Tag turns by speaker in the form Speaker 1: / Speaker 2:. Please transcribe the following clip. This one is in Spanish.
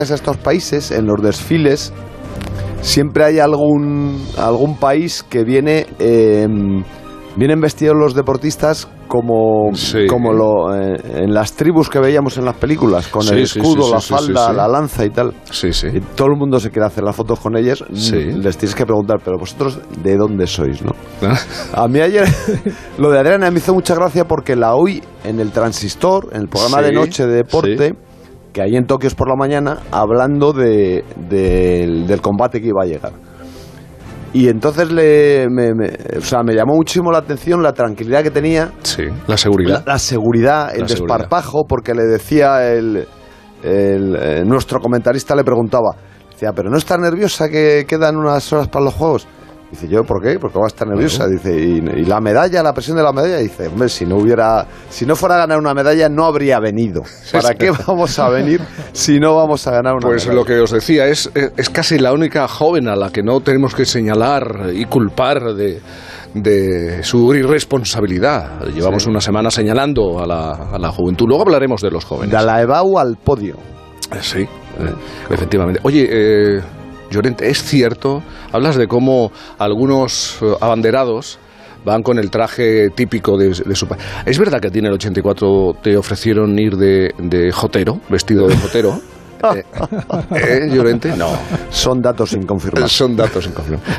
Speaker 1: a estos países, en los desfiles, siempre hay algún país que vienen vestidos los deportistas como en las tribus que veíamos en las películas, con el escudo, la falda, la lanza y tal. Y todo el mundo se quiere hacer las fotos con ellos. Les tienes que preguntar, pero vosotros, ¿de dónde sois, no? A mí ayer lo de Adriana me hizo mucha gracia porque la oí en el Transistor, en el programa de noche de deporte, que ahí en Tokio es por la mañana, hablando del combate que iba a llegar. Y entonces me llamó muchísimo la atención la tranquilidad que tenía.
Speaker 2: Sí, la seguridad.
Speaker 1: La seguridad, el desparpajo, porque le decía nuestro comentarista, le preguntaba, decía, ¿pero no estás nerviosa que quedan unas horas para los Juegos? Dice, ¿yo por qué? Porque va a estar nerviosa. Dice, y la medalla, la presión de la medalla. Dice, hombre, si no fuera a ganar una medalla, no habría venido. ¿Para qué vamos a venir si no vamos a ganar una medalla?
Speaker 2: Pues lo que os decía, es casi la única joven a la que no tenemos que señalar y culpar de su irresponsabilidad. Llevamos una semana señalando a la juventud. Luego hablaremos de los jóvenes.
Speaker 1: De la EBAU al podio.
Speaker 2: Sí, efectivamente. Oye, Llorente, es cierto, hablas de cómo algunos abanderados van con el traje típico de su país. ¿Es verdad que a ti en el 84 te ofrecieron ir de jotero, vestido de jotero? Llorente? No.
Speaker 1: Son datos sin confirmar.
Speaker 2: Son datos sin confirmar.